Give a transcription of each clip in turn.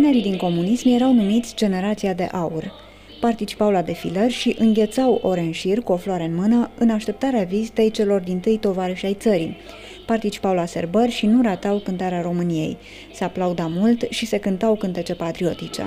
Tinerii din comunism erau numiți generația de aur. Participau la defilări și înghețau ore în șir cu o floare în mână în așteptarea vizitei celor dintâi tovarăși ai țării. Participau la sărbări și nu ratau cântarea României. Se aplauda mult și se cântau cântece patriotice.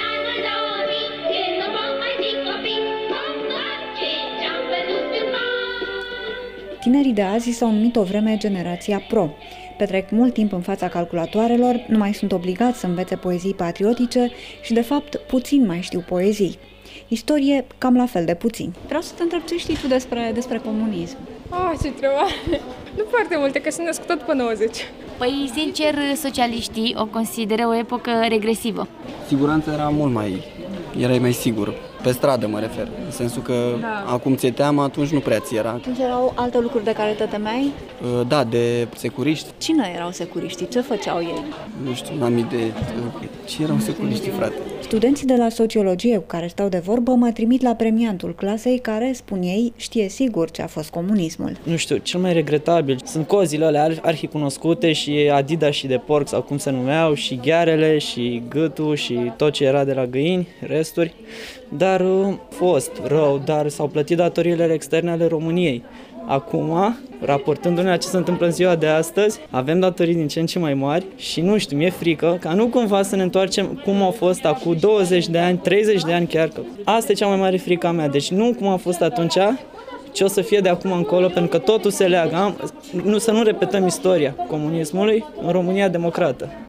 Tinerii de azi s-au numit o vreme generația pro. Petrec mult timp în fața calculatoarelor, nu mai sunt obligați să învețe poezii patriotice și, de fapt, puțin mai știu poezii. Istorie cam la fel de puțin. Vreau să te întreb ce știi tu despre comunism. Ce întrebare! Nu foarte multe, că sunt născut tot pe 90. Păi, sincer, socialiștii o consideră o epocă regresivă. Siguranța era erai mai sigur. Pe stradă mă refer, în sensul că acum ți-e teamă, atunci nu prea ți era. Atunci erau alte lucruri de care te temeai? Da, de securiști. Cine erau securiștii? Ce făceau ei? Nu știu, n-am idee. Ce erau securiștii, frate? Studenții de la sociologie cu care stau de vorbă mă trimit la premiantul clasei care, spun ei, știe sigur ce a fost comunismul. Nu știu, cel mai regretabil sunt cozile alea arhicunoscute și Adidas și de porc sau cum se numeau și ghearele și gâtul și tot ce era de la găini, resturi. Dar a fost rău, dar s-au plătit datoriile externe ale României. Acum, raportându-ne la ce se întâmplă în ziua de astăzi, avem datorii din ce în ce mai mari și nu știu, mi-e frică ca nu cumva să ne întoarcem cum a fost acum 20 de ani, 30 de ani chiar. Asta e cea mai mare frică a mea, deci nu cum a fost atunci, ce o să fie de acum încolo, pentru că totul se leagă. Să nu repetăm istoria comunismului în România democrată.